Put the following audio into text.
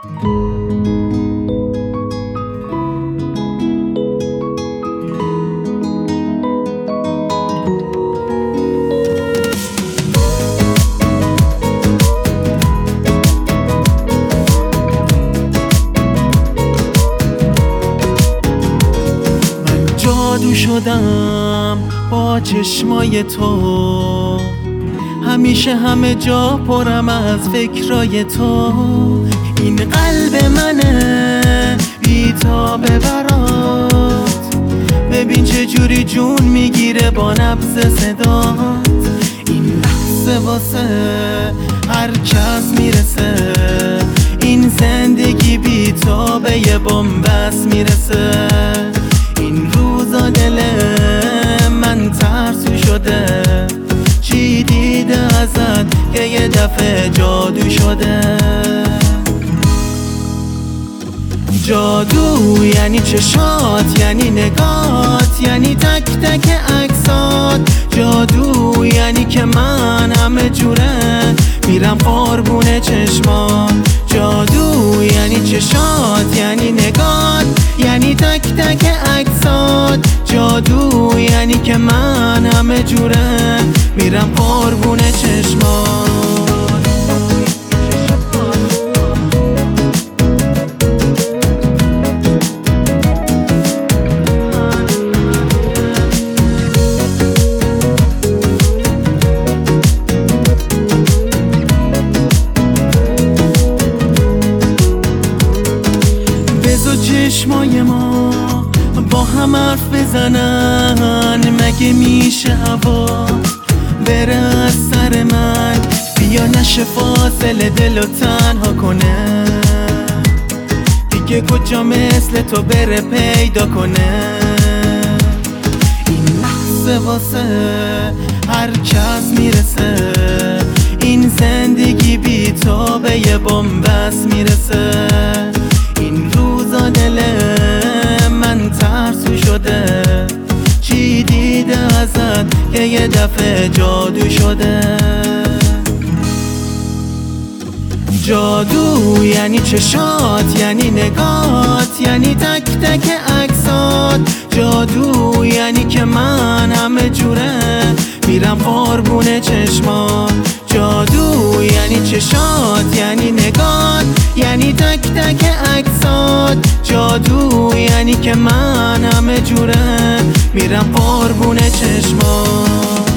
جادو شدم با چشمای تو، همیشه همه جا پرم از فکرای تو. این قلب منه بی تاب برات، ببین چه جوری جون میگیره با نبض صدات. این لحظه واسه هر کس میرسه، این زندگی بی تابه یه بن‌بست میرسه. این روزا دل من ترسو شده، چی دیده ازت که یه دفعه جادو شده. جادو یعنی چشات، یعنی نگات، یعنی تک تک عکسات. جادو یعنی که من همه جوره میرم قربون چشمات. جادو یعنی چشات، یعنی نگات، یعنی تک تک عکسات. جادو یعنی که من همه جوره میرم قربون چشمات. چشمای ما با هم حرف بزنن، مگه میشه هوا بره از سر من؟ بیا نشه فاصله دلو تنها کنه، دیگه کجا مثل تو بره پیدا کنه. این لحظه واسه هر کس میرسه، این زندگی بی تو به یه بن‌بست میرسه. این روزا دل من ترسو شده، چی دیده ازت که یه دفعه جادو شده. جادو یعنی چشات، یعنی نگات، یعنی تک تک عکسات. جادو یعنی که من همه جوره میرم قربون چشمات. جادو یعنی چشات، یعنی نگات، یعنی تک تک عکسات. جادو یعنی که من همه جوره میرم قربون چشمات.